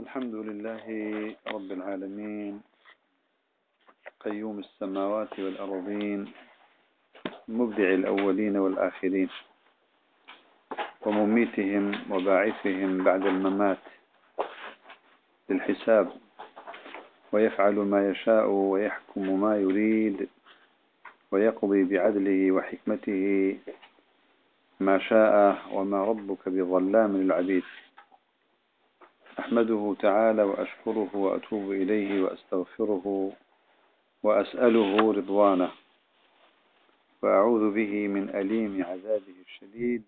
الحمد لله رب العالمين قيوم السماوات والأرضين مبدع الأولين والآخرين ومميتهم وباعثهم بعد الممات للحساب ويفعل ما يشاء ويحكم ما يريد ويقضي بعدله وحكمته ما شاء وما ربك بظلام للعبيد. أحمده تعالى وأشكره وأتوب إليه وأستغفره وأسأله رضوانه وأعوذ به من أليم عذابه الشديد،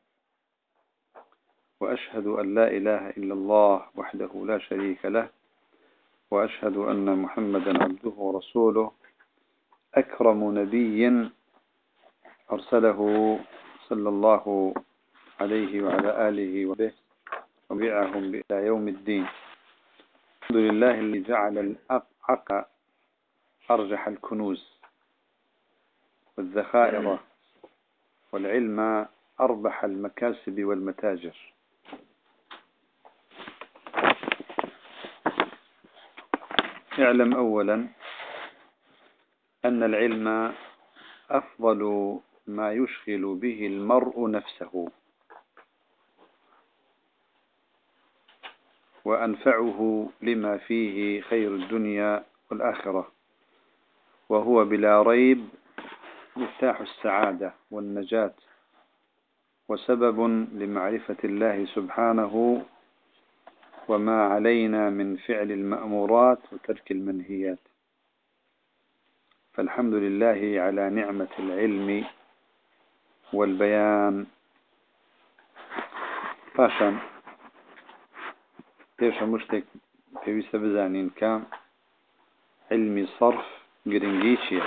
وأشهد أن لا إله إلا الله وحده لا شريك له، وأشهد أن محمدا عبده ورسوله أكرم نبي أرسله صلى الله عليه وعلى آله وبه وبيعهم إلى يوم الدين. الحمد لله الذي جعل الحق أرجح الكنوز والذخائر والعلم أربح المكاسب والمتاجر. اعلم أولا أن العلم أفضل ما يشغل به المرء نفسه، وأنفعه لما فيه خير الدنيا والآخرة، وهو بلا ريب مفتاح السعادة والنجاة وسبب لمعرفة الله سبحانه وما علينا من فعل المأمورات وترك المنهيات. فالحمد لله على نعمة العلم والبيان. فاشا كيف مشتك في سبزانين كام علمي صرف جرينجيشيا،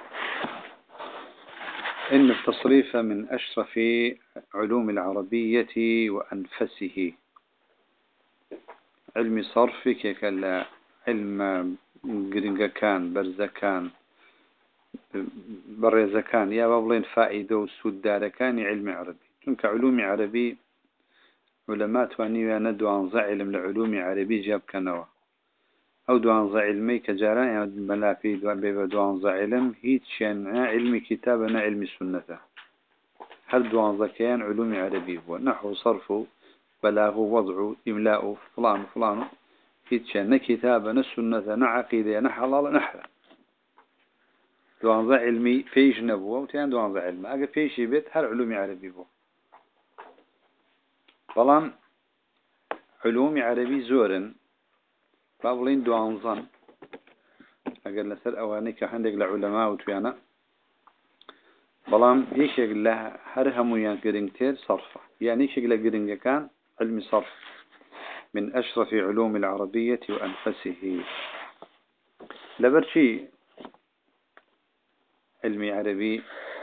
إن التصريف من أشرف علوم العربية وأنفسه. علمي صرف كلا علم جرينجا كان برزا كان برزا كان يا بابلين فائدة وسود دار كان علم عربي، تنك علوم عربي علماء تواني ندو عن علم العلوم عربي جاب كنوا أو دوان علمي كجاران يعني ملاكي دوان علم هيتشان علم كتابنا علم سنته. هل دوان كيان علوم عربي هو نحو صرف بلاغ وضع إملاء فلان هيتشان كتابنا سنته نعقيدة نحلال نحل دوان علمي فيش نبوة وتيان دوان علم أجا فيش بيت هل علوم عربي هو طالما علوم عربي زورن بابلين دوان ظن أقول لسر أوانيك عندك العلماء وتيانا بلام يشيك له هرهم ينقرنتير صرفة، يعني يشيك له قرنجة كان علم صرف من أشرف علوم العربية وأنفسه. لبرشي علمي عربي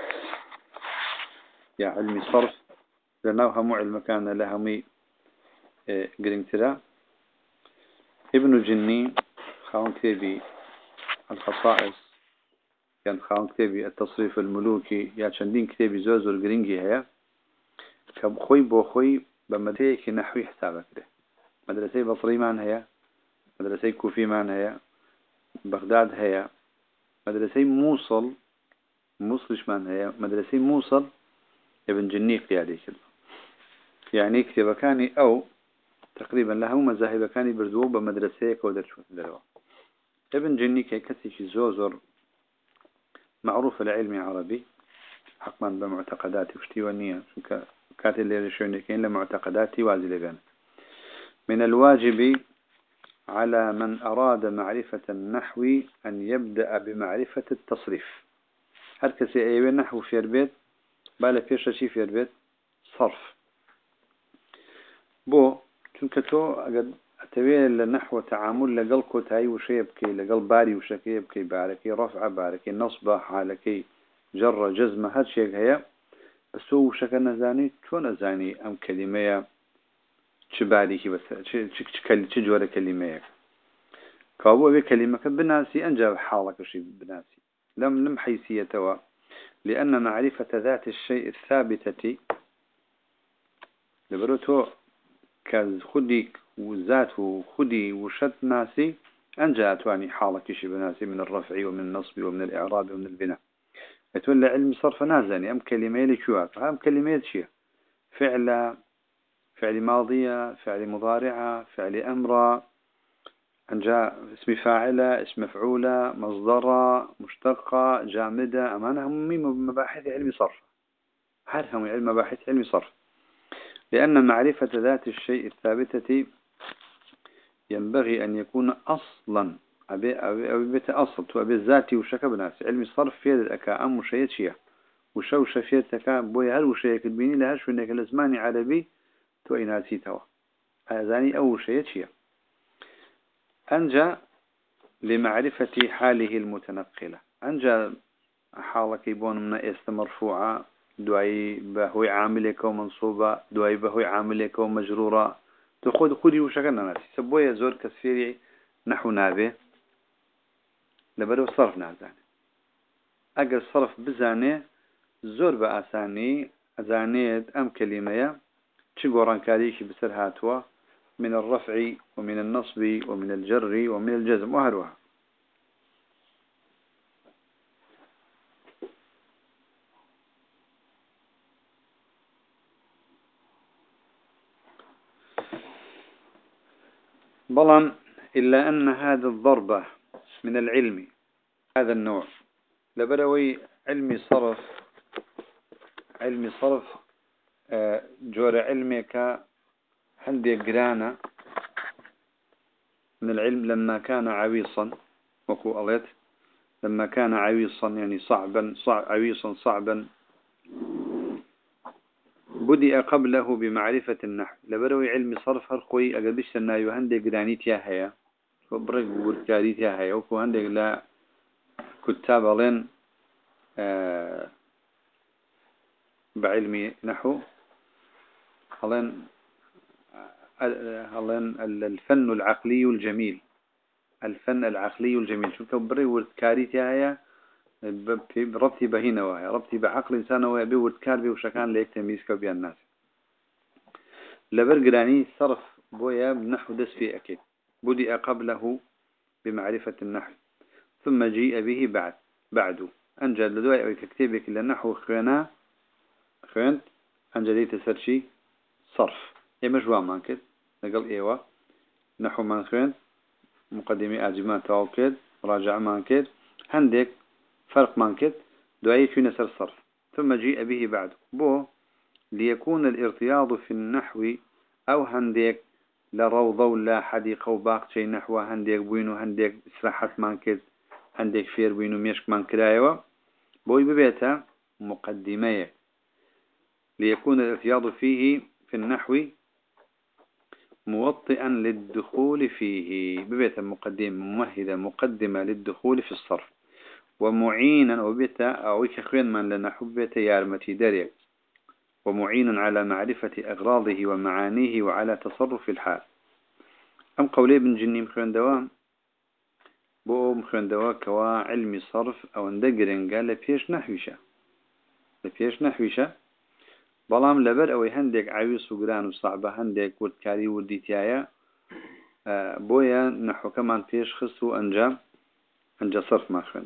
يا علمي صرف لنوهم علم كان لهمي قرنترا. ابن الجني خاون كتابي الخصائص، كان خاون كتابي التصريف الملوكي، يا شندين كتابي زوزور قرنجي هيا كبخوي بوخوي بمدرسة نحوي حسابك له. مدرسة بصري مان هيا، مدرسة كوفي مان هيا، بغداد هيا، مدرسة موصل مان هيا، مدرسة موصل ابن جني قيادي كله. يعني كتاب كاني أو تقريبا له مذاهب كاني بردوه بمدرسة كودرشو دروا. ابن جني كسي زوزور معروف العلم عربي حقا بمعتقداتي وشتيوانية كاتل اللي رشونيكين لمعتقداتي وازلبان. من الواجب على من أراد معرفة النحو أن يبدأ بمعرفة التصريف. هل كسي أيوة نحو في البيت بالا فيش شي في البيت صرف بو تنكتو أقد أتوي النحو تعامل لقل كتاي وشيبكي لقل باري وشكيبكي باركي رفع باركي نصب حالكي جر جزمة هاد شيء هي بس هو شكل نزاني شو نزاني أم كلمة شباريكي بس شجورة كلمة كابو بكلمة بناسي أنجب حالك شيء بناسي لم حيثيته، لأن معرفة ذات الشيء الثابتة لبروتو كخدي وذات وخدي وشت ناسي أنجا تواني حالك شي بناسي من الرفع ومن النصب ومن الإعراب ومن البناء. يتولى علم صرف نازني أم كلمة لشوات أم كلمة شيء فعل، فعل ماضية، فعل مضارعة، فعل أمر، أنجا اسم فاعلة، اسم مفعولة، مصدرة، مشتقة، جامدة، أمانة هم مباحث علم صرف. هرهم علم مباحث علم صرف، لأن معرفة ذات الشيء الثابتة ينبغي أن يكون أصلا أبي بيت أصل تو أبي الذاتي وشك بناس علم الصرف في الأكا أم وشيء شيء وشو شفيتك بوي هل وشيء كتبيني لها شو إنك الأزمان عربي تو إناسي توا هذاني أو شيء شيء أنجا لمعرفة حاله المتنقلة أنجا حالك يبون من است مرفوعة دعي بهوي عاملك ومنصوبة دعي بهوي عاملك ومجرورة تأخذ خدي وشكلنا ناسي سبوية زور كثير نحو نابه لبرو صرف نازاني أجر صرف بزاني زور بأساني أزانيد أم كلمة تشجوران كاريش بسر هاتوا من الرفع ومن النصب ومن الجر ومن الجزم وهروها. بلان إلا أن هذا الضربة من العلم هذا النوع لبروي علمي صرف جور علمك هندي قرانا من العلم لما كان عويصا وكو أليت لما كان عويصا يعني عويصا صعبا بدأ قبله بمعرفة النحو لبروي علم صرف هرقوي أقدش أنه يهندي قرانيتها هيا وبرق وركاريتها هيا وكو هندي لا كتاب لين بعلمي نحو هلين الفن العقلي الجميل الفن العقلي الجميل شو كبري وركاريتها هيا ربطي بهنا وهي ربطي بعقل إنسان وهي بوركار بوشكان ليك تمييز كبير الناس لبرقراني صرف بويا بنحو دس في أكيد بدأ قبله بمعرفة النحو ثم جيء به بعده أنجل لدواء أو كتابك للنحو خيانت أنجلي تسرشي صرف مجوع مانكت نقل إيوه نحو من خيانت مقدمي أجمال توكد راجع مانكت عندك فرق مانكت دعي في نسر صرف ثم جيء به بعده ليكون الارتياض في النحو أو هنديك لروضة ولا حديقة وباق شيء نحو هنديك بوينو هنديك إسراحات مانكت هنديك فير بوينو ميشك مانكت أيوة بوي ببيتها مقدمية ليكون الارتياض فيه في النحو موطئا للدخول فيه ببيتها مقدمة للدخول في الصرف ومعينا وبيتها أو كخوين من لنحو بيتها يارمتي داريك ومعين على معرفة أغراضه ومعانيه وعلى تصرف الحال أم قولي بن جني مخوان دوام مخوان دوا كوا علمي صرف أو اندقرن قال لبيش نحويشة بلام لبر أو هندك عويص وقران وصعبة هندك ودكاري وديتيايا بويا نحو كمان فيش خصو أنجا صرف مخوان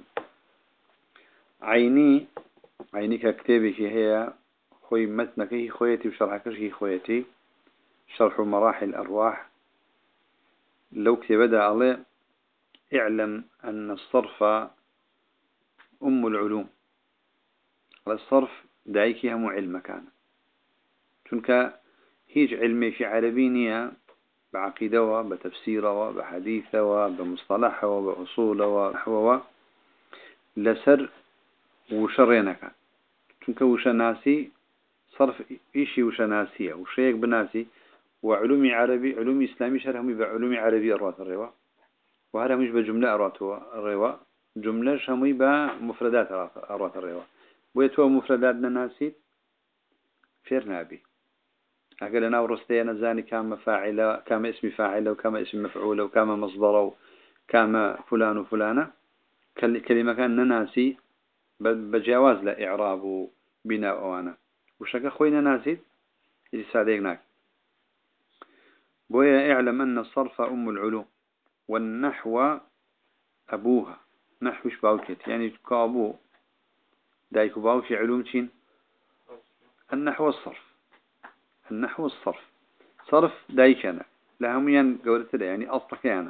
عيني ككتابك هي خوي متنك هي خويتي وشرحكش هي خويتي شرح مراحل الأرواح لو كتبدا عليه اعلم أن الصرف أم العلوم الصرف دايكي هم علم كان تنك هيج علمي في عربينية بعقيدة وبتفسير وبحديث وبمصطلح وبأصول ونحو لسر وشرينك تنك وشناسي صرف إيشي وشناسية وشيك بناسي وعلوم عربي علوم إسلامي شرهم بعلوم عربي أروات الروا وهذا مش بجملة أروات الروا جملة شمي بمفردات أروات الروا ويتوا مفرداتنا ناسي فير نابي أقول أنا ورستي أنا زاني كام فاعلة كام اسم فاعلة وكام اسم مفعولة وكام مصدر وكام فلان وفلانة كلمة كان ناسي بجواز لا إعراب بناء وأنا وشك خوينا ناسي اللي ساديناك بويا اعلم أن الصرف أم العلوم والنحو أبوها. نحوش باوكت يعني كابو دايكو باو في علوم تين النحو والصرف. النحو والصرف صرف دايكنا لهم قولت له يعني أصلك يعني.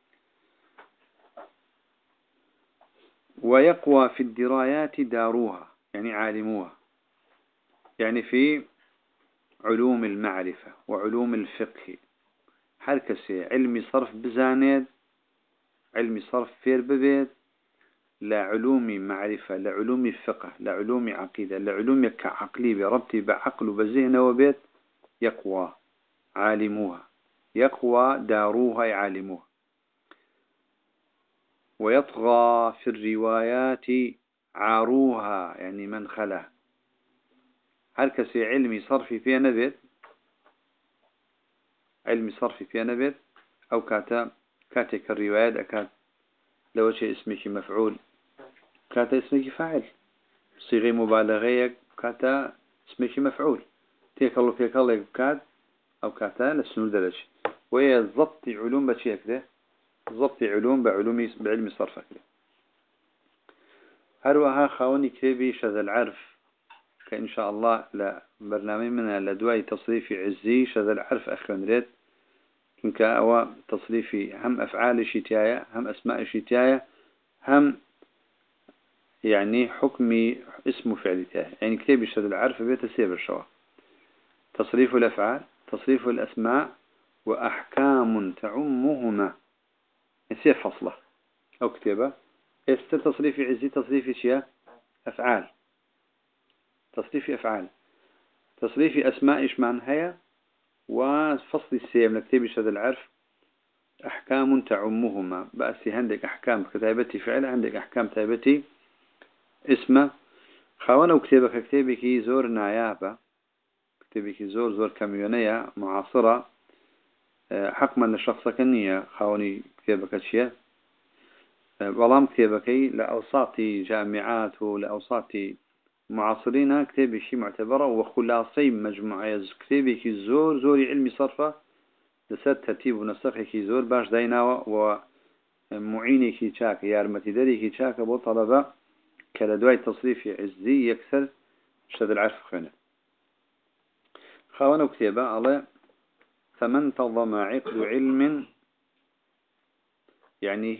ويقوى في الدرايات داروها يعني عالموها، يعني في علوم المعرفة وعلوم الفقه حركسي علمي صرف بزانيد، علمي صرف فير ببيت، لعلوم معرفة لعلوم فقه لعلوم عقيدة لعلوم كعقلي بربطي بعقل وبذهن وبيت يقوى عالموها. يقوى داروها يعالموها. ويطغى في الروايات عاروها يعني من خلا. هركسي علمي صرفي فيها نبت، علمي صرفي فيها نبت أو كاتك الروايات أكاد لو شيء اسمك مفعول كاتا اسمك فاعل، صيغة مبالغة كاتا اسمك مفعول، تيك الله كات أو كاتا لسنو درج. وهي ضبط علوم بشيء كده، ضبط علوم بعلم صرف كده. هروها خاوني كتابي شذا العرف كإن شاء الله لا برنامج منها لدواي تصريفي عزي شذا العرف أخوانريت كنك أو تصريفي هم أفعال شتاية هم أسماء شتاية هم يعني حكمي اسم فعل تاعي. يعني كتاب شذا العرف بيت سيبر شوا تصريف الأفعال تصريف الأسماء وأحكام تعمهما يصير فصله أو كتابة تصريف عزي تصريف اشياء أفعال تصريف أفعال تصريف أسماء إيش معناها وفصل السيم لكتاب شذا العرف أحكام تعمهما بأسي عندك أحكام كتابتي فعل عندك أحكام تابتي اسمه خوانا وكتابك كتابك زور نايابة كتابك زور كميونية معاصرة حكما لشخص كنية خاوني كتابك شيء والله كتابك لأوساط جامعات ولأوساط معاصرين كتابك شيء معتبرة وخلاصي مجموعة كتابك زور علمي صرفة لسر ترتيب ونسخك زور باش ديناوة ومعينك شاك يارمتي دريك شاك بو طلبة كالدواء تصريف عزي يكسر شد العرف خينه خوانا كتابة على فمن تضم عقد علم يعني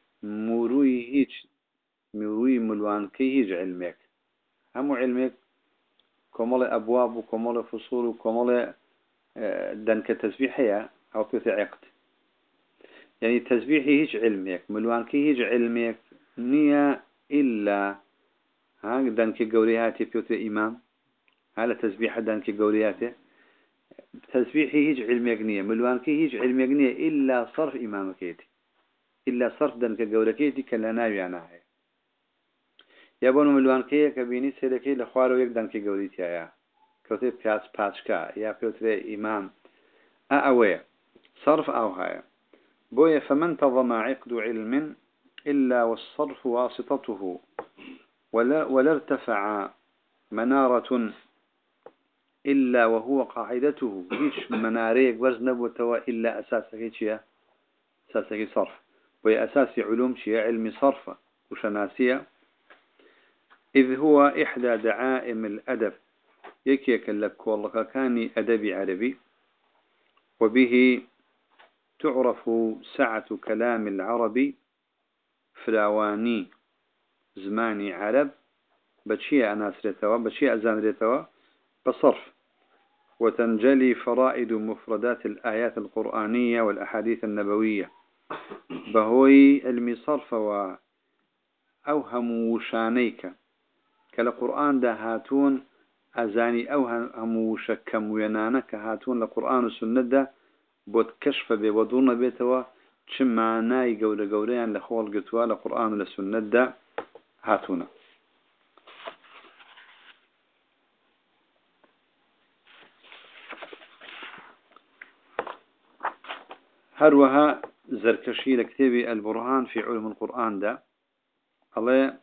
مروي ملوانكي هيج علمك هم علمك كمال أبواب وكمال فصول وكمال دنك تسبيحية أو كث عقد. يعني تسبيحي هيج علمك ملوانكي هيج علمك نية إلا ها دنك قورياتي بيوت إمام هذا تسبيح دنك قورياتي تسبيحي هيج علمك نية ملوانكي هيج علمك نية إلا صرف إمامكيتي إلا صرف دنك قورياتي كلا ناوي أنا هاي يابون ملوانكي كبيني سيدكي لخوارو يك دنك قوريتي يا كوتي باتشكا يا بيوتري إمام أوي صرف أو هاي بويا فمن تضم عقد علم إلا والصرف واسطته ولا ارتفع منارة إلا وهو قاعدته هيش مناريك ورز نبوتوا إلا أساسك شيء أساسك صرف وهي أساس علوم شيء علم صرف وشناسية إذ هو إحدى دعائم الأدب يكيك لك والله كان أدبي عربي وبه تعرف سعة كلام العربي فراواني زماني عرب بشيء أناس ريتوا بشيء أزان ريتوا بصرف وتنجلي فرائد مفردات الآيات القرآنية والأحاديث النبوية بهوي علم صرف وأوهم وشانيك كالقرآن ده هاتون أزاني أوهم وشكم وينانك هاتون لقرآن والسنة ده بود كشف بودون بيتوا شمعناي قوليان لخوال قتوا لقرآن والسنة ده هاتونا هروها زركشي لكتابي البرهان في علم القرآن ده الله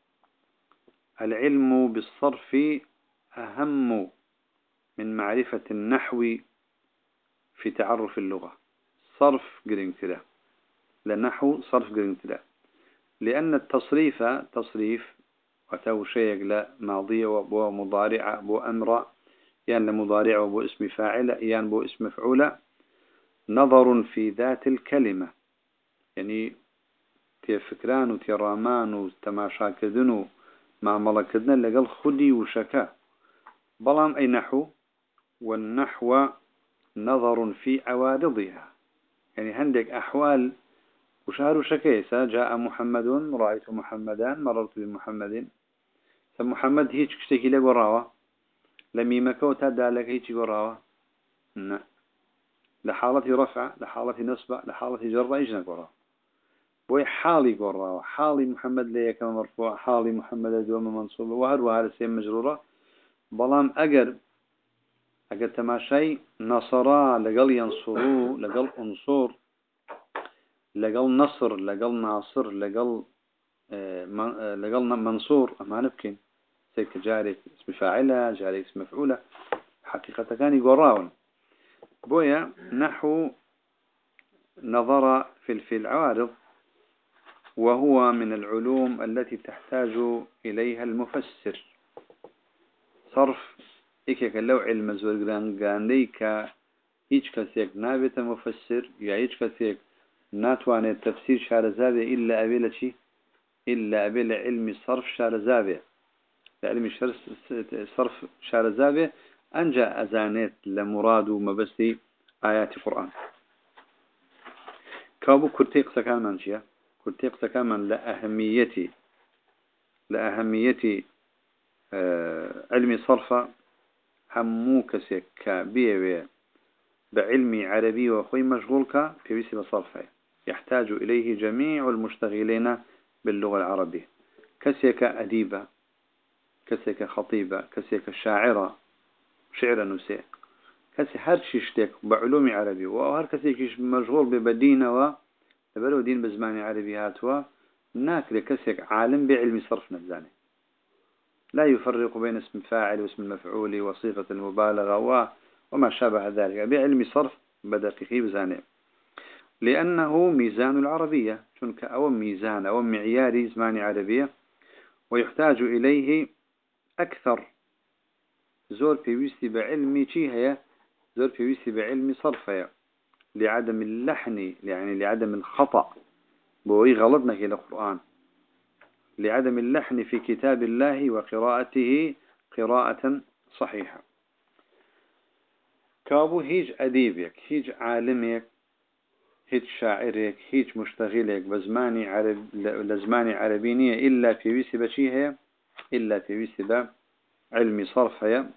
العلم بالصرف أهم من معرفة النحو في تعرف اللغة صرف قرنتلا لنحو صرف قرنتلا لأن التصريف تصريف وتو شيء لا ماضية وبو مضارعة بو أمر يان لمضارع وبو اسم فاعل يان بو اسم مفعولة نظر في ذات الكلمة يعني تفكران وترامان وتماشا كذنو مع ملكدنا لقل خدي وشكا بلام أي نحو والنحو نظر في عوارضها يعني عندك أحوال وشهر شكيسة جاء محمد رأيت محمدا مررت بمحمد فمحمد هيك كشتكي لك وراوة لميمك وتدى لك هيك وراوة نعم لحالة رفع لحالة نصب لحالة جر إجنك وراوة بوي حالي وراوة حالي محمد ليك مرفوع حالي محمد دوم منصوب وهذا السيم مجرورة بلام أجر تماشي نصرا لقل ينصروا لقل أنصر لقل نصر لقل ناصر لقل منصور ما نبكين سيك جاري اسم فاعلة جاري اسم مفعولة حقيقة كان يقراون بويا نحو نظر في العوارض وهو من العلوم التي تحتاج إليها المفسر صرف إيكك لو علم زورغان ليك هيج كثيك نابت مفسر يا هيج كثيك ناتوان التفسير شارزابي إلا أبيل شي إلا أبيل علم صرف شارزابي علم صرف شارزابي أنجى أزانيت لمراد ومبسي آيات القرآن كابو كرتيق سكان منشيا كرتيق سكان من لأهمية علم صرف همو كسيك كبيبي بعلم عربي وخوي مشغولك في بيسي بصرفه يحتاج إليه جميع المشتغلين باللغة العربية كسيك أديبة كسيك خطيبة كسيك شاعرة شعر نساء كسي هر شيشتك بعلوم عربي وهر كسيك مشغول ببدينة وبلو دين بزمان عربي هاتوا ناكل كسيك عالم بعلم صرف نبزاني لا يفرق بين اسم فاعل واسم المفعول وصيغة المبالغة وما شابه ذلك بعلم صرف بدقيقي بزاني لأنه ميزان العربية شنك أو ميزان أو معياري زمان عربية ويحتاج إليه أكثر زور بيوستي بعلمي شي هي زور بيوستي بعلمي صرفها لعدم اللحن يعني لعدم الخطأ بوي غلطنا في القرآن لعدم اللحن في كتاب الله وقراءته قراءة صحيحة كابو هيج أديبك هيج عالمك هيج شاعرك هيج مشتغلك بزماني لزماني عربينية إلا في ويسي بشيها إلا في ويسي بعلم صرفها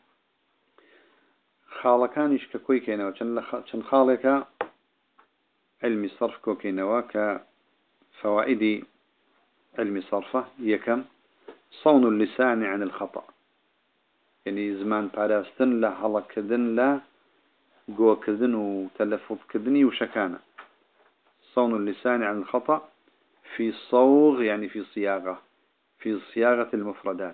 خالكانش ككوي كينوا چن خالك علم صرف كوكينوا كفوائد علم صرفه يكم صون اللسان عن الخطأ يعني زمان باراستن لا حلق كذن لا قوة كذن وتلفظ كذني وشكانة صون اللسان عن الخطأ في صوغ يعني في صياغة المفردات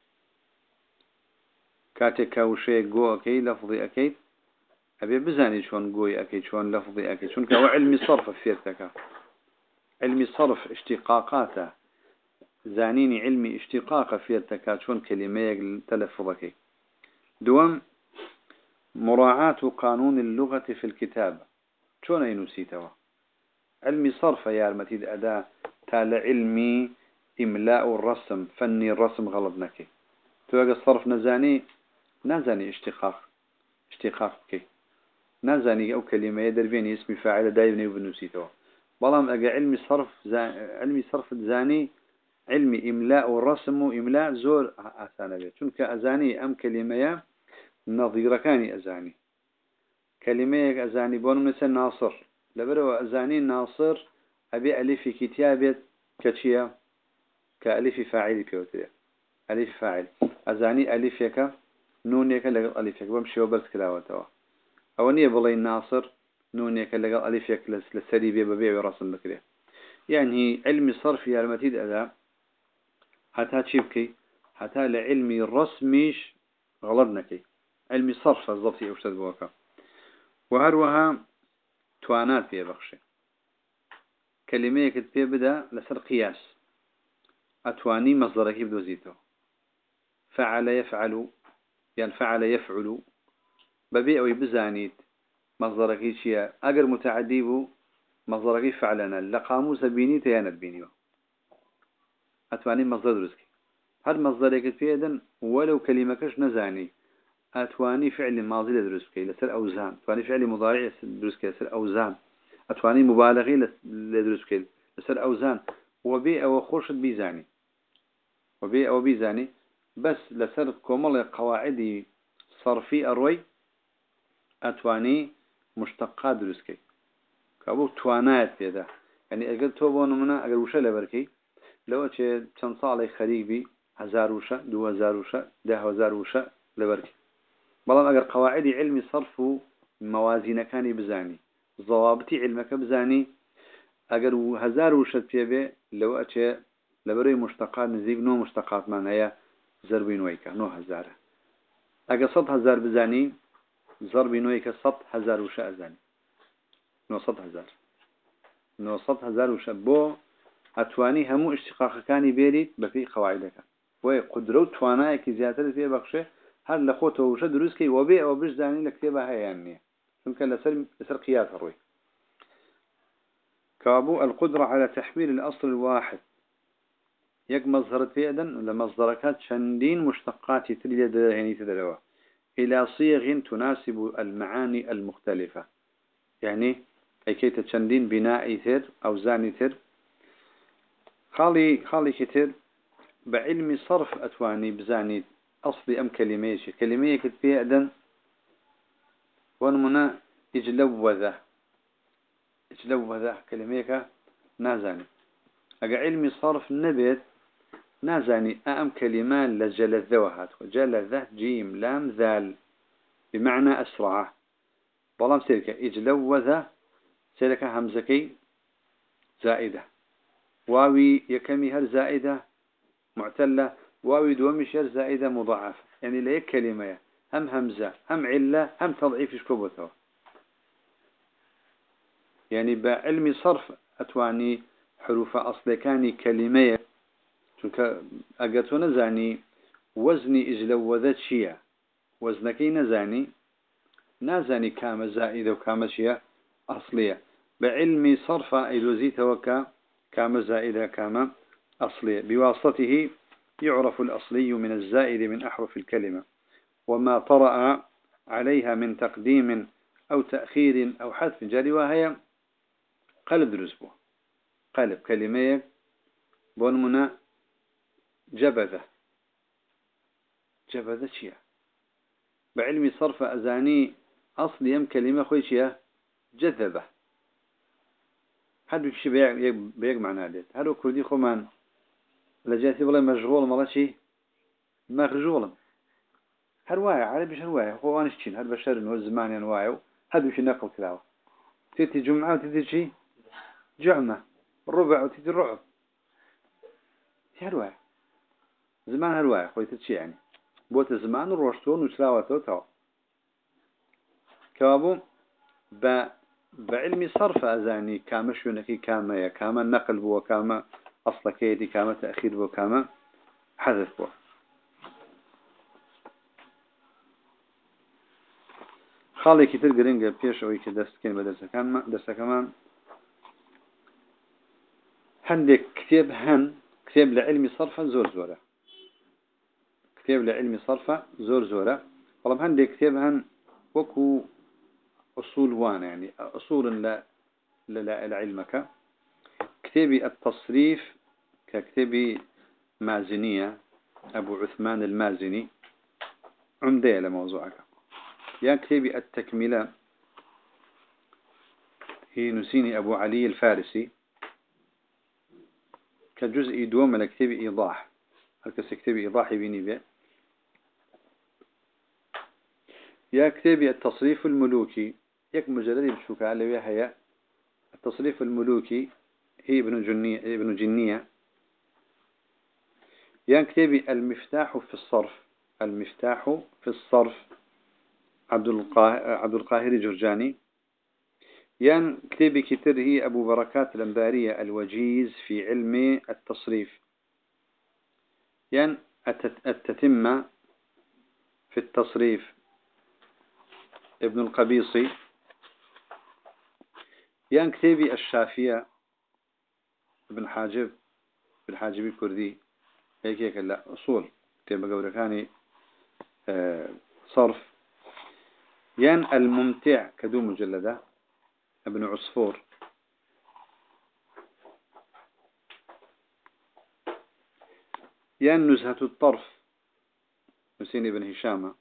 كاتك وشيء قوة أكيد لفظي أكيد أبي بزاني شون قوي أكيد شون لفظي أكيد شون كهو علم صرف فيرتك علم صرف اشتقاقاته زانيني علمي اشتقاق فيرتك شون كلمة تلفظك دوم مراعاة قانون اللغة في الكتاب شون ينسيتوا علمي صرف يا المتيد أداة تال علمي إملاء الرسم فني الرسم غلطنك توقع الصرف نزاني اشتقاق كي نزاني أو كلمة يدر بيني اسم فاعل دايبني وبنسيتوا بلام أجا علمي صرف زاني علمي إملاء والرسم وإملاء زور أثانا بيه چونك أزاني أم كلمة نظيرة كاني أزاني كلمة أزاني بون مثل ناصر لبرو أزاني ناصر أبي ألف كتابة كتشيا كألف فاعل بيوتريا ألف فاعل أزاني ألف يكا نون يكا لقل ألف يكا بمشي وبس كلاوتوا أولي بلي ناصر نون يكا لقل ألف يكا للسري بيبيع ورسم بكريا يعني علم صرف يا المتيد أذا حتى تشيبكي حتى لعلمي الرسميش غلطناكي علمي صرف الضبطي أوشتد بوكا وهروها توانات في بخشي كلمة كتبه بدا لسر قياس أتواني مصدرك بدوزيته فعل يفعل يعني فعل يفعل ببيع ويبزانيت مصدرك شيء أجر متعدي بو مصدرك فعلنا لقاموس بيني تيانت بينيو أتواني مصدر رزقي هل مصدرك فيه ولو كلمة كش نزاني أتواني فعل ماضي لدرسكي لسر أوزان أتواني فعل مضارع لدرسكي لسر أوزان أتواني مبالغي لدرسكي لسر أوزان وبيع وخرشت بيزاني وبيع وبيزاني بس لسر كمال قواعد صرفي أروي أتواني مشتقات درسكي كابو توانات يدا يعني أقل توبون منا أقل وشا لبركي لو أتش تنصالي خريبي 1000 وشا 2000 وشا 10,000 وشا لبركي بلان أقل قواعد علمي صرف موازين كاني بزاني ضوابطي علمك بزاني أقل 1000 وشا تيبي لو أتش لبري مشتقات نزيق نو مشتقات معناها زربين ويكا نو 1000 أقل 100,000 بزاني زربين ويكا 100,000 وشا أزاني نو 100,000 نو 100,000 وشا بو أتواني همو اشتقاق كاني بيريت بفي قواعدك وقدروا توانايك زيادة في بخشه هل لخوته وشا دروسكي وبيع وبش زاني لكتابها هي يعني يمكن لسر قياس الروي كابو القدرة على تحويل الأصل الواحد يك مصدر فيدا لمصدركات شندين مشتقات تريد يعني تدلوا إلى صيغ تناسب المعاني المختلفة يعني أي كي تشندين بناء ثر أو زاني ثر خالي كتير بعلم صرف أتواني بزاني أصلي أم كلمة كتبية أدن ونمنا إجلوذة كلمة نازاني أقا علمي صرف نبت نازاني أم كلمة لجلذة وهات جلذة جيم لام ذال بمعنى أسرع بلام سيركة إجلوذة سيركة همزكي زائدة واوي يكمي هل زائدة معتلة واو دومش زائدة مضاعفة يعني لا كلمة هم همزة هم علة هم تضعيف شكوبته يعني بعلم صرف أتواني حروف أصل كاني كلمة چونك أقتو نزاني وزني إجلو وذات شيء وزنكي نزاني كام زائدة وكام شيء أصلية بعلم صرف إلوزيت وكا كام زائدة كام أصلية بواسطته يعرف الأصلي من الزائد من أحرف الكلمة وما طرأ عليها من تقديم أو تأخير أو حذف جاري وهي قلب درسبه قلب كلمة بونمنا جبذة شيء بعلم صرف أزاني أصل يم كلمة خوي شيء جذبة هذا الشيء بيق معناه ده هذا كردي خمان لجاتي والله مشغول مرشي مخجولا هرواية عربي هرواية هو أنشتين هر بشر إنه الزمان ينواعه هذا وش نقل كلاوة تيتي جمعة وتيتي شيء جمعة ربع وتيتي رعب هرواية زمان هرواية خوي تتشي يعني بوت الزمان وروشتون وشلاوته توا كابو بعلم صرف أزاني كام شونكي كام النقل بو كام أصل كيدي كام تأخير بو كام حذف بو خالي كتير قرينجا بيش أو يكدست كلمة درس كمان هندك كتاب لعلم صرفا زور كتاب لعلم صرفا زور والله هندك كتاب هن وكو أصول وانا يعني أصول لا لعلمك كتابي التصريف ككتابي مازنية أبو عثمان المازني عمدة لموضوعك يا كتابي التكملة هي نسيني أبو علي الفارسي كجزء دوم لكتاب إيضاح هلكس كتاب إيضاح بيني به يا كتاب التصريف الملوكي يك مجرد بشوكة على هي التصريف الملوكي هي ابن جنية يا كتاب المفتاح في الصرف عبد القاهر جرجاني. يان كتابي كتير هي أبو بركات الأنبارية الوجيز في علم التصريف. يان التتمة في التصريف ابن القبيصي. يان كتابي الشافية ابن حاجب بالحاجبي كردي هيك لا أصول كتاب قولكاني صرف. يان الممتع كدو مجلدة ابن عصفور. يان نزهة الطرف حسين بن هشام.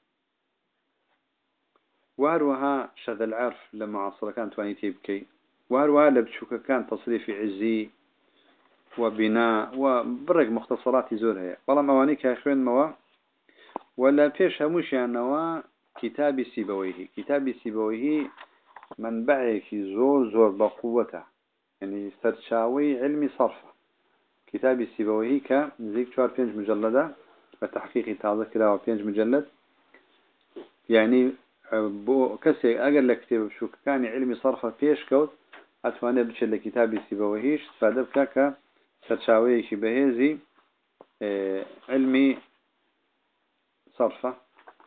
وهروها شذ العرف لما عصر كان تواني تيبكي. وهروها لبشوك كان تصريف عزي وبناء وبرق مختصرات زورها والله موانيك يا اخوان موا ولا فيش هموش يعني كتاب سيبويه. كتاب سيبويه منبعك زور بقوته يعني سرشاوي علمي صرفه. كتاب سيبويه كزيك 4-5 مجلدة بتحقيق تازة كده و5 مجلد يعني بو كسي أقل لكتاب شو كان علمي صرفه فيش كوت أتوانا بشل كتاب سيبويهش استفادة بكاكا سرشاوي كبهيزي علمي صرفه.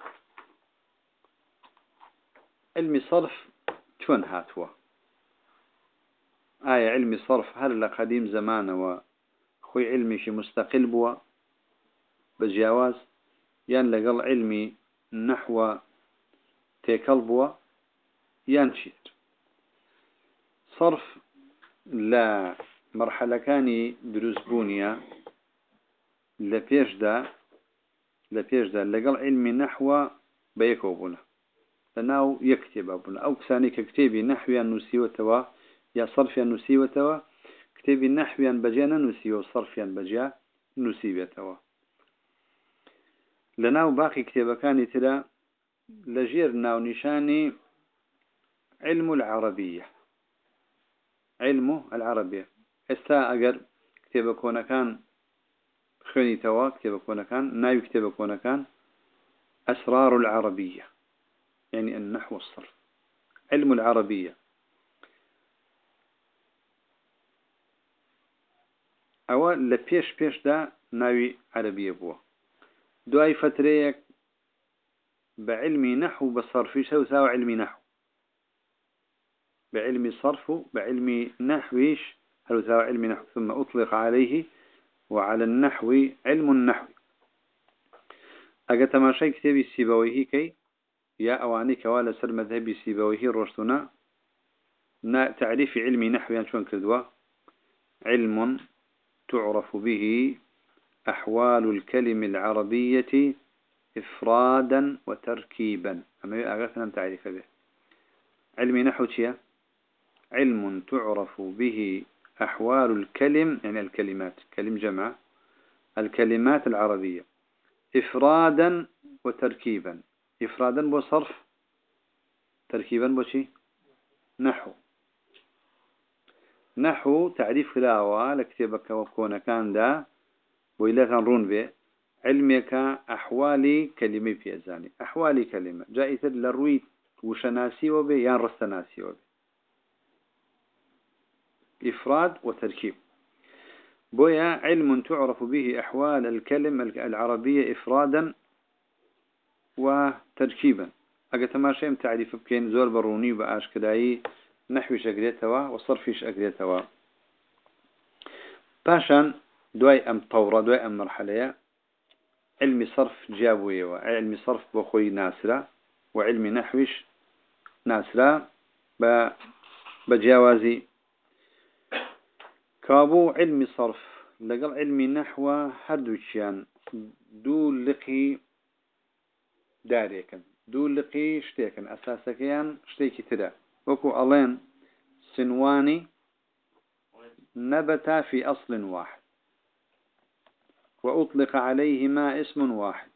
علمي صرف شون هاتوا علمي صرف هل لقديم زمانه وخوي علمي شي مستقل بوا بجواز يان لقل علمي نحو تيكل بوا يان شير صرف لا مرحلة كاني دروس بونيا لبيش دا لقل علمي نحو بيكو بنا لأنه يكتب أبونا أو كساني ككتابي نحويا نسيوة توا يا صرفيا نسيوة توا كتابي نحويا بجانا نسيوة صرفيا بجا نسيوة توا لأنه باقي كتابة كان ترى لجيرنا ونشاني علم العربية. علم العربية استا أجر كتابة كونا كان خوني توا كتابة كونا كان نايو كتابة كونا كان أسرار العربية يعني النحو والصرف. علم العربية أو لبيش دا ناوي عربية بوا دواي فتريك بعلمي نحو بصرفي سوى علمي نحو بعلمي صرف بعلمي نحويش هل سوى علمي نحو ثم أطلق عليه وعلى النحو علم النحو. أجا تماشي كتابي سيبويه كي يا أواني كوالا سر مذهبي سيبويه روشتنا تعريف علمي نحو يعني شون كدوا علم تعرف به أحوال الكلم العربية إفرادا وتركيبا. أما أغثنا تعريف به علمي نحو شيء علم تعرف به أحوال الكلم يعني الكلمات كلم جمع الكلمات العربية إفرادا وتركيبا. إفرادا بصرف تركيبا بشي نحو تعريف خلاوة لكتابك وكون كان دا وإلا تنرون به علمك أحوالي كلمة في أزاني أحوالي كلمة جائزة للروي وشناسي وبه يان رستناسي وبه إفراد وتركيب. بويا علم تعرف به أحوال الكلم العربية إفرادا وتركيبا. أقتماشيم تعريف بكين زور بروني وبآش كداي نحوش أقريتها وصرفيش أقريتها. باشان دواي أم طورة دواي أم مرحلة علمي صرف جابوية وعلمي صرف بخوي ناسرة وعلمي نحوش ناسرة بجوازي كابو علمي صرف لقل علمي نحو هردوشيان دولقي داريكن دولقي شتيكن أساسكيان شتيكي تدا وكو ألين سنواني نبت في أصل واحد وأطلق عليهما اسم واحد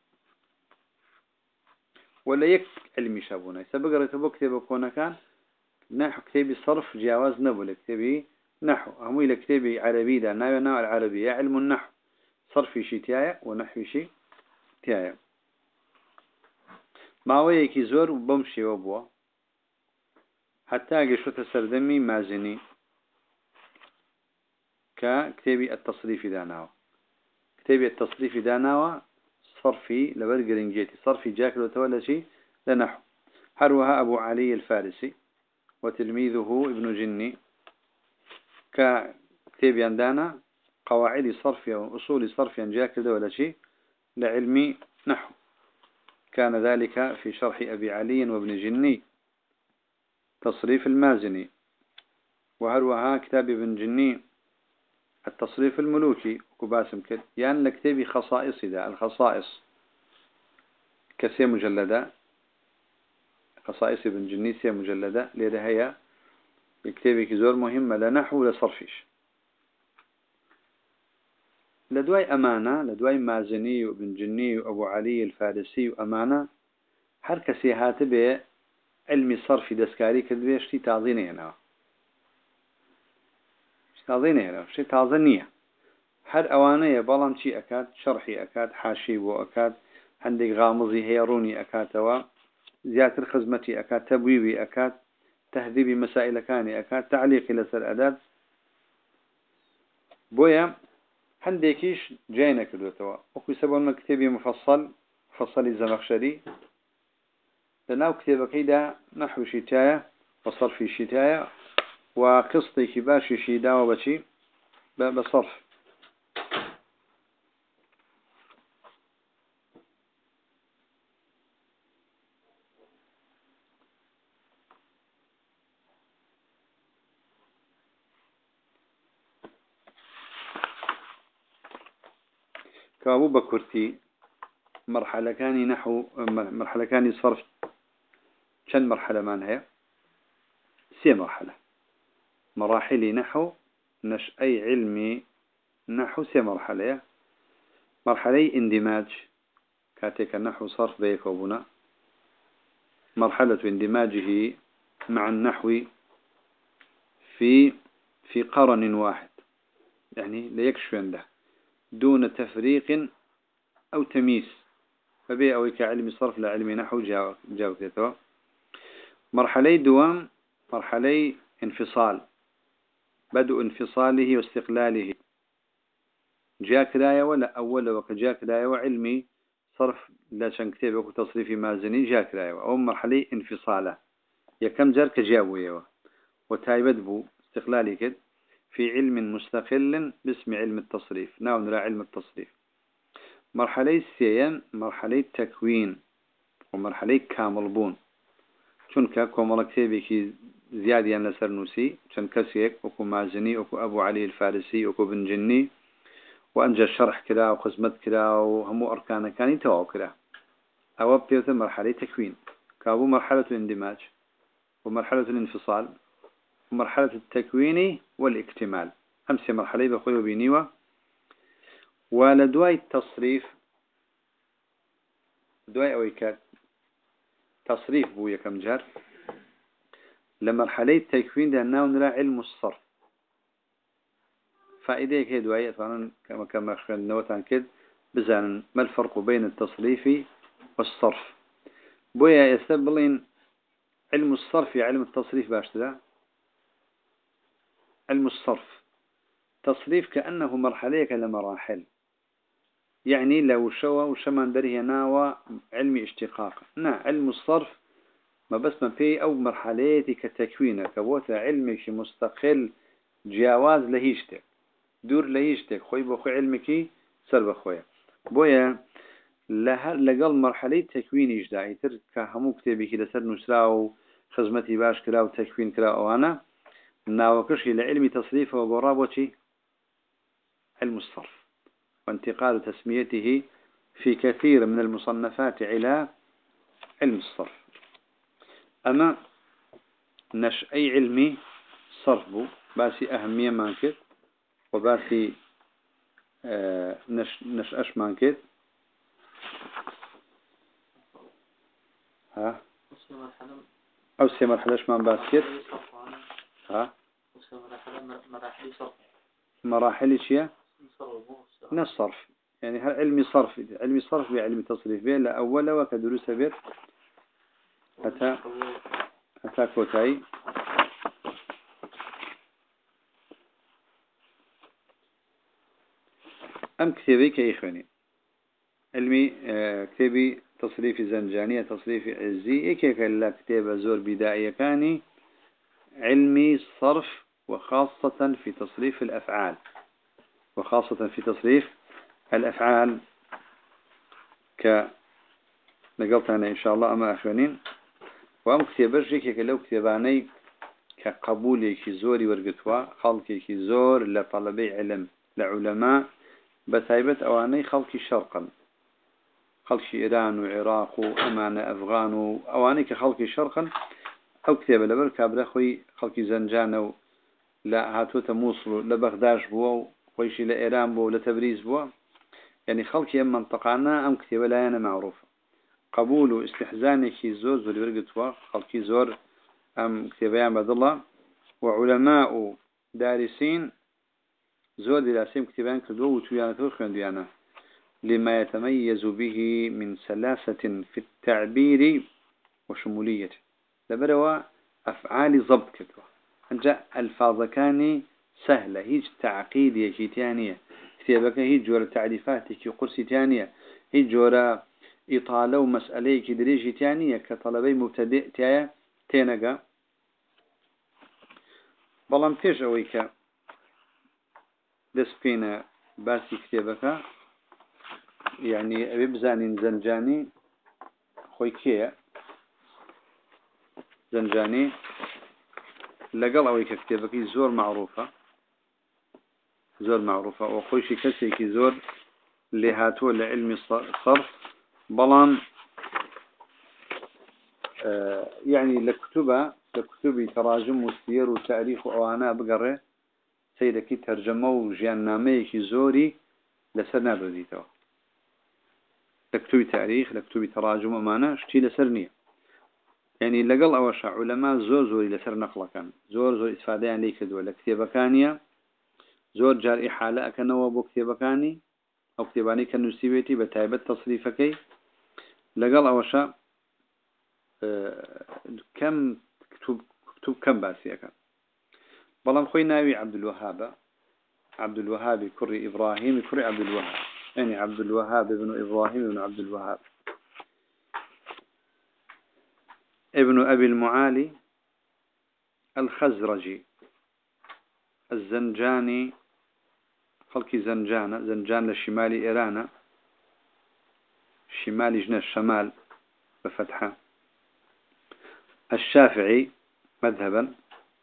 ولا يك علمي شابونا سبقرة بكتب كون كان نحو كتابي صرف جواز نبول كتابي نحو هم إلى كتابي عربي دا نوع العربية علم النحو صرفي شي تيايا ونحوي شي تيايا. ماوەیەکی زۆر بەم شێوە بووە حتى قشوة سردمي مازني ككتابي التصريف داناو كتابي التصريف داناو صرفي لبرجرينجيتي صرفي جاكل وتولى شيء لنحو حروها أبو علي الفارسي وتلميذه ابن جني ككتابي عندنا قواعد صرف وأصول صرف جاكل ولا شيء لعلمي نحو كان ذلك في شرح أبي علي وابن جني تصريف المازني وهروها كتاب ابن جني التصريف الملوكي وكباسم كد يعني لكتابي خصائص ذا الخصائص كسي مجلدة خصائص ابن جني سي مجلدة لذا هي كتابي كزور مهمة لنحو لصرفيش لدواي أمانة لدواي مازني وابن جني وأبو علي الفارسي وأمانة هر كسي هاتبه علمي صرفي دسكاري كدبيش تي تعظيني هنا تعظيني هنا شيء تعظينية هر أوانية بلام شي أكاد شرحي أكاد حاشي وأكاد عندك غامضي هيروني أكاد توا زيادة خزمتي أكاد تبويبي أكاد تهذيبي مسائل كاني أكاد تعليقي لسر أداد بويا عندكيش جاينا كدو توا وكي سبون مكتبي مفصل الزمخشري لناو كتابة كيدا نحو شتاية وصرف شتاية وقصتي كباشي شيدا وبشي بصرف كابو بكرتي مرحلة كاني نحو مرحلة كاني صرف كم مرحلة مانها سي مرحلة مراحل نحو نشأي علمي نحو سي مرحلة مرحلة اندماج كاتك النحو صرف بيكوبنا مرحلة اندماجه مع النحو في قرن واحد يعني لا يكشف عنده دون تفريق أو تمييز فبي أو كعلم صرف لعلم نحو جاوكته مرحلة دوام مرحلة انفصال بدء انفصاله واستقلاله جاء كداية ولا أول وكجاء كداية وعلمي صرف لا شنكتب وتصريف مازني جاء كداية أو مرحلة انفصاله يكم جار كجاوية وتايبد بو استقلالي كد في علم مستقل باسم علم التصريف ناو نرى علم التصريف مرحلة السيان مرحلة تكوين ومرحلة كامل بون چونك كومل كتابي كي زيادة لسر نوسي چون كسيك وكو مازني وكو أبو علي الفارسي وكو بن جني وأنجى الشرح كدا وخزمت كدا وهمو أركان كاني تواو كدا أو بيوت مرحلة تكوين كابو مرحلة الاندماج ومرحلة الانفصال ومرحلة التكوين والاكتمال أمس مرحلة بخوي وبينيوة ولدواي التصريف دواي أويكات تصريف بويا كم جار لمرحلة التكوين لأنه نرى علم الصرف فائدة هي دواي طبعا كما نوتان كده بزان ما الفرق بين التصريف والصرف بويا يستقبلين علم الصرف علم التصريف باشترا علم الصرف تصريف كأنه مرحلة كالمراحل يعني لو شوى وشمان دريه ناوى علم اشتقاق علم الصرف ما بس ما في أو مرحلة كتكوينه كبوتا علمك مستقل جواز لهيشتك دور لهيشتك خوي بخوي علمك سر بخويا بويا لقل مرحلة تكوين إجداعي ترك همو كتابي كده سر نسراو خزمتي باش كراو تكوين كراو أنا ناوكشي لعلم تصريف وبرابوتي علم الصرف وانتقال تسميته في كثير من المصنفات إلى علم الصرف أما نشأي علمي صرف بو باسي أهمية مانكت وباسي نشأش مانكت ها أو سي مرحلة مان باسكت ها مراحل شيء نصرف يعني هل علمي صرف بعلم تصريف به لا أول وكدروس به هتا كوتاي أم كتابي كإخواني علمي كتابي تصريف زنجانية تصريف عزي إيكيك لا كتاب زور بدائية كاني علمي صرف وخاصة في تصريف الأفعال وخاصة في تصريف الأفعال نقلت أنا إن شاء الله أما أخوانين وأم كتابرش إيكيك لو كتاباني كقبولي كي زوري ورقتوا خلقي كي زور لطلبي علم لعلماء بتايبت أواني خلقي شرقا خلقي إيران وعراق وأمان أفغان وأواني كخلقي شرقا أو كتاب لبر كابرخوي خلقي زنجان لا هاتوتا موصل لبغداش بوا ويشي لإيران بوا لتبريز بوا يعني خلقي أم منطقانا أم كتاب لا أنا معروفة قبول واستحزاني كي زور زوري ورقتوا خلقي زور أم كتابيان بعد الله وعلماء دارسين زود دراسين كتابان كدو وتويانا توخن ديانا لما يتميز به من سلاسة في التعبير وشمولية لبروا أفعال ضبط كتوا أنجا ألفاظ كاني سهلة هيج تعقيد يكي تانية كتابك هيج جورة تعريفاتك قرسي تانية هيج جورة إطالة ومسألة كدريجي تانية كطلبي مبتدئ تينقى بلان فيش أويك دسبينا باسي كتابك يعني أبي بزانين زنجاني خوي كيه زنجاني لقل أويك كتابك زور معروفة وخويشي كسيكي زور اللي هاتوا لعلم الصرف بلان يعني لكتبي تراجم وسير وتاريخ وأوانا بقره سيدكي ترجمة وجيان ناميكي زوري لسرنا بذيته لكتبي تاريخ لكتبي تراجم أمانة شتي لسرنية يعني لقل أوشع علماء زوري لسر نقلة كان زور إستفادة عن ليك دول كتابة كانية زور جار إحالة أكنوا بو كتابة كاني أو كتاباني كنسيبتي بتايبة تصريفكي لقل أوشع كم كتب كم باسية كان بلام خوي ناوي عبد الوهاب كري إبراهيم كري عبد الوهاب يعني عبد الوهاب بن إبراهيم بن عبد الوهاب ابن أبي المعالي الخزرجي الزنجاني خلقي زنجان لشمال إيران شمال جنة الشمال بفتحة الشافعي مذهبا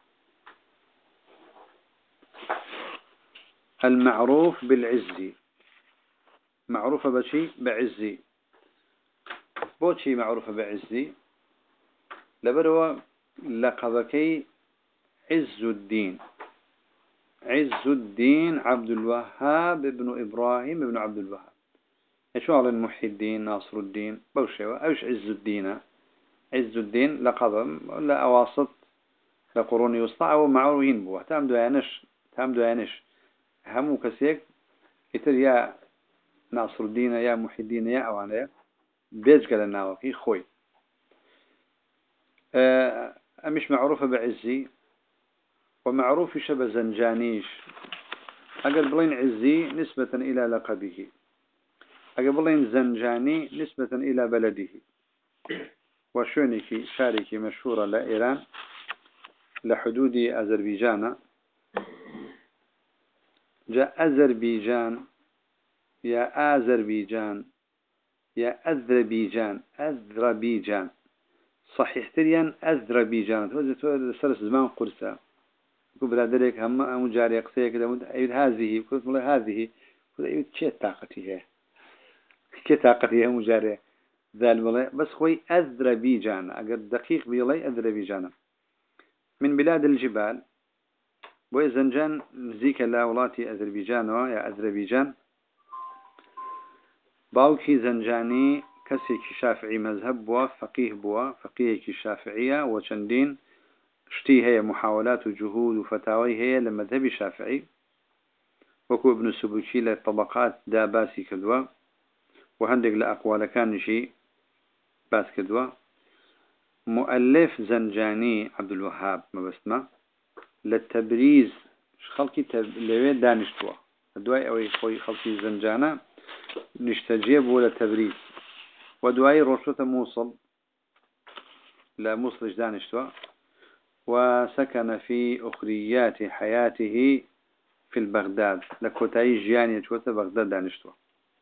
المعروف بالعزي معروفة بشي بعزي بوشي معروفة بعزي لبروا لقبكي عز الدين عبد الوهاب بن إبراهيم بن عبد الوهاب شو على محي الدين ناصر الدين بوشيوة أوش عز الدين لقب لا أواسط لقرون يوسطى أو معروين بوا تام دوانش همو كسيك يتر يا ناصر الدين يا محي الدين يا أوانا بيج قال الناوكي خوي مش معروفة بعزي ومعروف شبه زنجانيش أقل بلين عزي نسبة إلى لقبه أقل بلين زنجاني نسبة إلى بلده وشونيكي شاركي مشهورة لإيران لحدود أذربيجان جاء أذربيجان يا أذربيجان صحيح تريان أذربيجان هذا سلس زمان قرصة يقول برادرك هم جاري قصية كده أيود هذه قلت والله هذه قلت أيود شيء طاقتي هي مجاري ذال والله بس خوي أذربيجان أقد دقيق بيلي أذربيجان من بلاد الجبال وزنجان زيك لاولاتي أذربيجان يا أذربيجان باوكي زنجاني كسيكي شافعي مذهب بوا فقيه الشافعية وشندين شتي هي محاولات وجهود وفتاوي هي لمذهب الشافعي وكو ابن السبوكي للطبقات دا باسي كدوا وهندق لأقوال كان شيء باس كدوا مؤلف زنجاني عبد الوهاب ما بسمه للتبريز خلقي لوي دانشتوا دواي أو خوي خلقي زنجانة نشتجيب ولا تبريز ودواي رشوة موصل لا موصل دانشتوا وسكن في أخريات حياته في البغداد لكوتاي جياني جوتا بغداد دانشتوا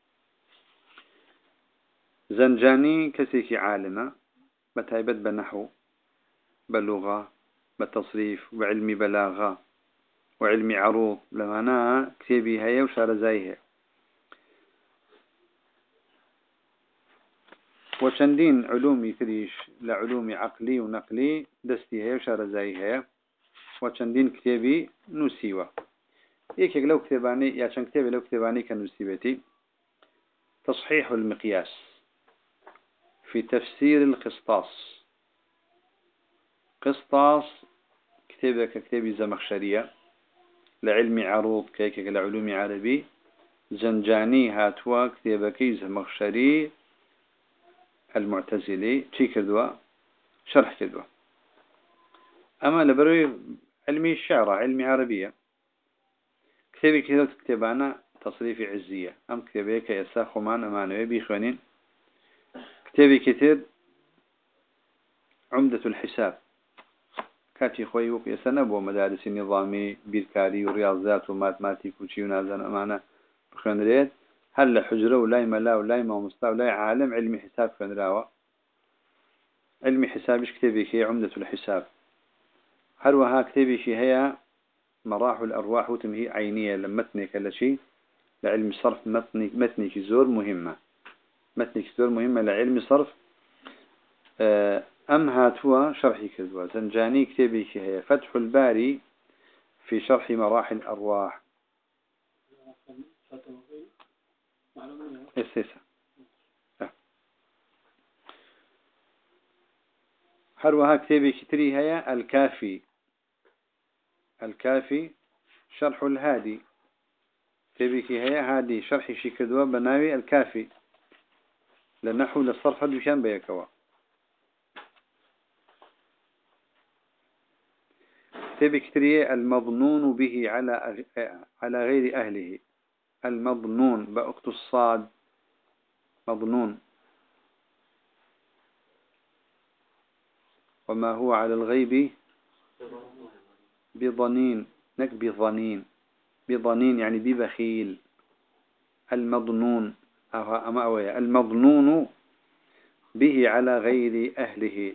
زنجاني كسيكي عالمة بتايبت بنحو بلغة بتصريف وعلم بلاغة وعلم عروض لما أنا كتابي هيا وشار زيها وشندين علومي تريش لعلومي عقلي ونقلي دستي هيا وشار زيها وشندين كتابي نسيوة يكيك لو كتاباني يا شن كتابي لو كتاباني كنسيبتي تصحيح المقياس في تفسير القسطاس قسطاس كتابك كتابي زمخشرية لعلم عروض كيك لعلوم عربي زنجاني هاتوا كتابك زمخشري المعتزلي شي كدوا شرح كدوا أما لبروي علمي الشعر علمي عربية كتابي كتابانا تصريف عزية أم كتابي كيساخ مان أمانوي بيخوانين كتابي كتاب عمدة الحساب كاتي خوي وك يسنبو مدارس النظامي بيركاري ورياضيات وماتماتيك وشي ونازن أمانة بخوانريت هل حجرة ولاي ملا ولاي مستوى ولاي عالم علمي حساب خوانراوة علمي حسابش كتابي كي عمدة الحساب هروها كتابي كي هي مراحل الأرواح وتمهي عينية لمتني كلا شيء لعلم صرف متني كزور مهمة متني كزور مهمة لعلم صرف أم هاتوا شرحي كذوا زنجاني كتابي كي هي فتح الباري في شرح مراحل الأرواح السيسة هروها كتابي كتري هي الكافي الكافي شرح الهادي كتابي كي هي هادي شرحي شكدوا بناوي الكافي لنحو للصرف دوشان بيكوا كتابي كتري المظنون به على غير أهله المظنون بأخت الصاد مظنون وما هو على الغيب بضنين نك بضنين بضنين يعني ببخيل المظنون المظنون به على غير أهله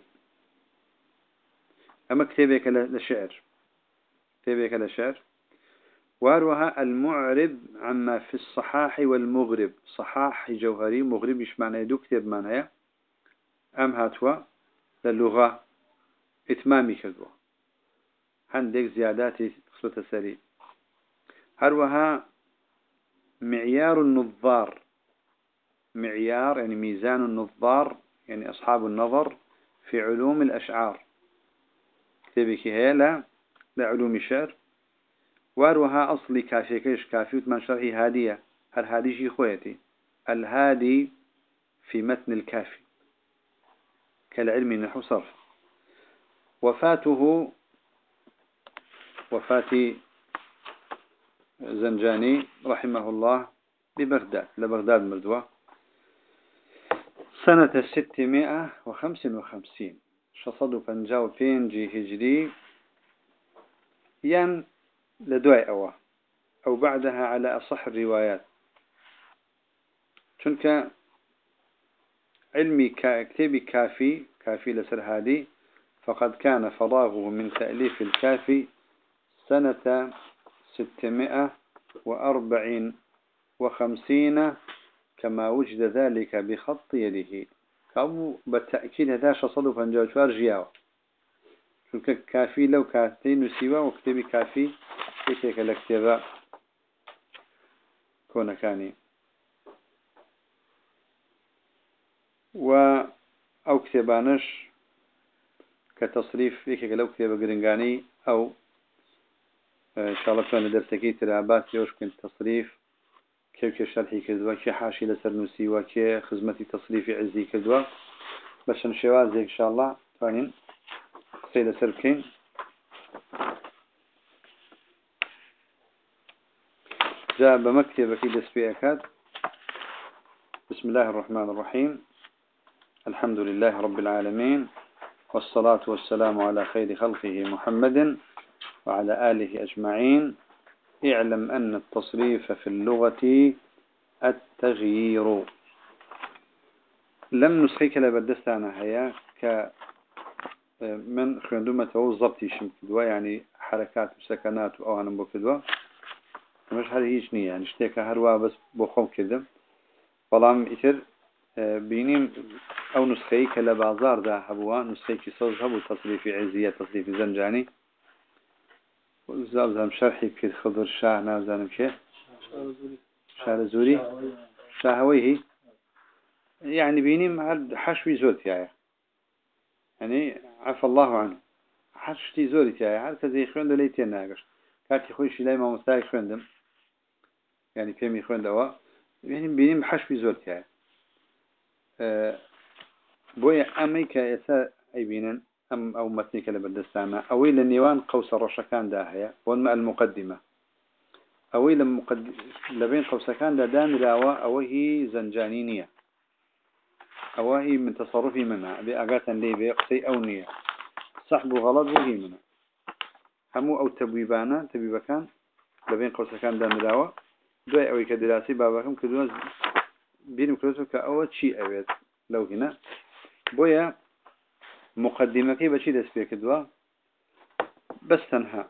أما كتابك للشعر كتابك للشعر واروها المعرب عما في الصحاح والمغرب صحاح جوهري مغرب مش معنى يدو كتاب معنى أم هاتوا للغة إتمامي كدوا عندك زيادات خصوة سري هروها معيار النظار معيار يعني ميزان النظار يعني أصحاب النظر في علوم الأشعار كتابك هي لعلوم الشعر واروها أصلي كافي كيش كافي وثمان شرحي هادية الهادي شي خويتي الهادي في متن الكافي كالعلم نحو صرف وفاته وفاة زنجاني رحمه الله ببغداد لبغداد مردوة سنة 655 شصد فنجاو بينجي هجري ين لدواء أو بعدها على أصح الروايات چونك علمي كتابي كافي لسر هادي فقد كان فراغه من تأليف الكافي سنة 654 كما وجد ذلك بخط يده كابو بالتأكيد هذا شصد فنجاوشوار جياو چونك كافي لو كاتي نسيوا وكتابي كافي كيف الاكتباء كون كاني أو كتابانش كتصريف فيك لو كتابة قرنقاني أو إن شاء الله كان درسكي ترابات يوش كنت تصريف كيف شرحي كذوا كي حاشي لسر نسيوا كي خدمتي تصريف عزي كذوا باش نشوازي إن شاء الله فانين سيدة سركين جاء بمكتبة في دسبيئكات. بسم الله الرحمن الرحيم. الحمد لله رب العالمين، والصلاة والسلام على خير خلقه محمد وعلى آله أجمعين. اعلم أن التصريف في اللغة التغيير. لم نسخيك لبدستانا هيا من خندومة وضبطي شمكدوا، يعني حركات وسكنات أو أنا بكدوا مش هذه هيش نية، يعني اشتيك هروا بس بخوم كده. فلام إثر بينيم أو نسخيك لبازار ده هبوا نسخيك صوز هبو تصريف عزية تصريف زنجاني وزام شرحي كده خضر شاه نازانم شيء شار زوري شاهويه، يعني بينيم هاد حشوي زورت يعني عفى الله عنه حشتي زورت هاد كذي خوند ليتين ناقش كاتي خويش لاي ما مستاي خوندم يعني كمي خوند دوا يعني بينيم حشوي زورت بويا أمريكا يسا أي بينن أم أو متنيك لبردستانا أوي للنيوان قوس الرشكان داهية والماء المقدمة أوي لبين قوسكان دا دامراوة أوي زنجانينية أوي من تصرفي منها بأقاتا لي بيقصي أو نية صحب غلط وهي منها همو أو تبويبكان لبين قوسكان دامراوة دوي أوي كدراسي باباكم كدوز بينم كدوزو كأول شيء أويت لو هنا بويا مقدمة كي بشي دس بيك دوا بس تنها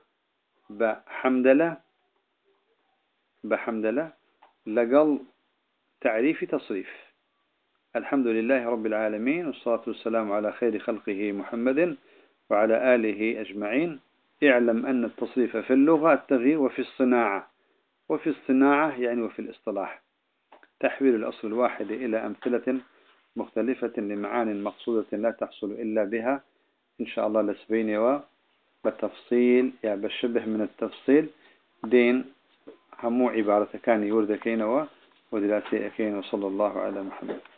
بحمدلله لقل تعريف تصريف. الحمد لله رب العالمين، والصلاة والسلام على خير خلقه محمد وعلى آله أجمعين. اعلم أن التصريف في اللغة التغيير، وفي الصناعة يعني وفي الاصطلاح تحويل الأصل الواحد إلى أمثلة مختلفة لمعان مقصودة لا تحصل إلا بها. إن شاء الله لسبيني بالتفصيل يعني بالشبه من التفصيل دين همو عبارة كان يورد كينوا ودلاتي أكين، وصلى الله على محمد.